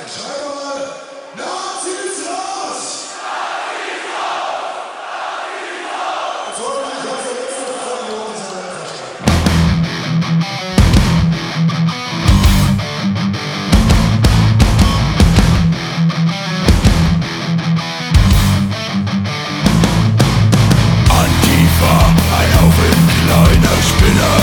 Schrei mal, Nazis raus! Jetzt wollen wir nicht als der letzte Vollidiot dieser Welt verstehen. Antifa, ein Haufen kleiner Spinner.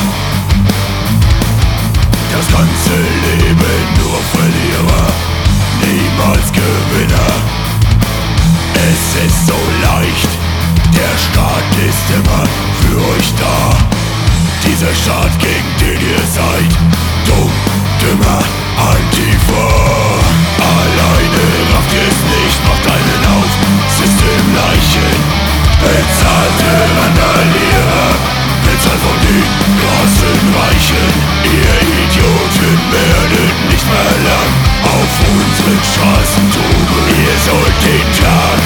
Das ganze Leben nur Verlierer, niemals Gewinner. Es ist so leicht, der Staat ist immer für euch da. Dieser Staat, gegen den ihr seid, dumm, dümmer, Antifa. Alleine rafft ihr es nicht, macht einen auf, Systemleichen. Bezahlte Randalierer, bezahlt von den großen Reichen. Ihr Idioten werdet nicht mehr lang auf unseren Straßen toben. Ihr sollt den Tag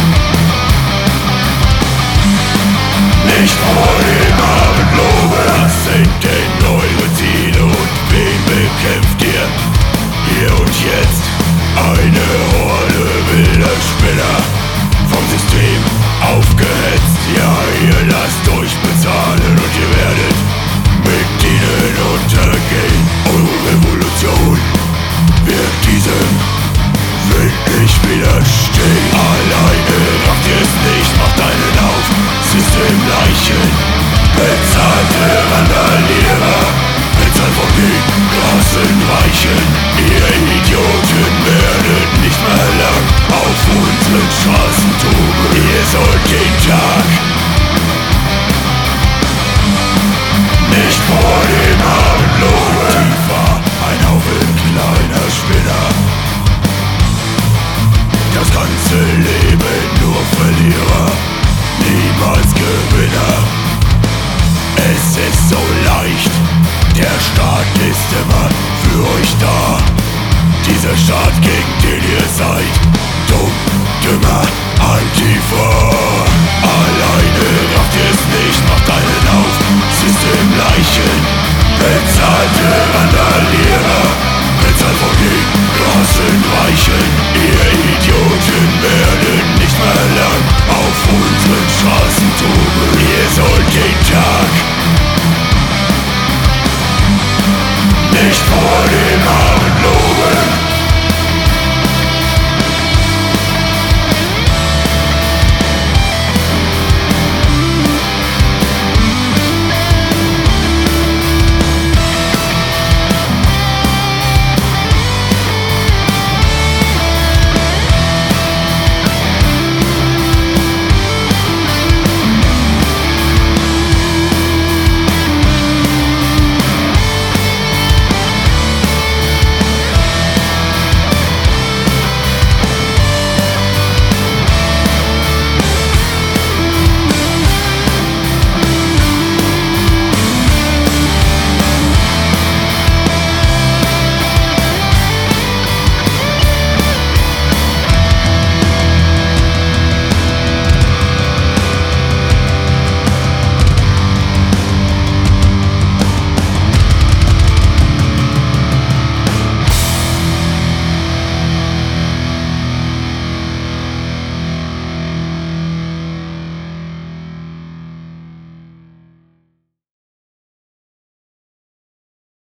nicht vor dem Abend loben. Was sind denn eure Ziele und wen bekämpft ihr? Hier und jetzt eine Horde wilder Spinner, vom System aufgehetzt. Ja, ihr lasst euch bezahlen und ihr werdet mit ihnen untergehen. Eure Revolution wird diesem Wind nicht widerstehen. Alleine rafft ihr es nicht, macht einen auf, Systemleichen. Bezahlte Randalierer, bezahlt von den großen Reichen. Ihr Idioten werdet nicht mehr lang auf unseren Straßen toben. Ihr sollt den Tag nicht vor dem Abend loben. Antifa, ein Haufen kleiner Spinner. Das ganze Leben nur Verlierer, niemals Gewinner. Es ist so leicht, der Staat ist immer für euch da. Dieser Staat, gegen den ihr seid, dumm, dümmer, Antifa. Alleine rafft ihr es nicht, macht einen auf, Systemleichen. Bezahlte Randalierer, bezahlt von den großen Reichen. Ihr Idioten werdet nicht mehr lang auf unseren Straßen tun.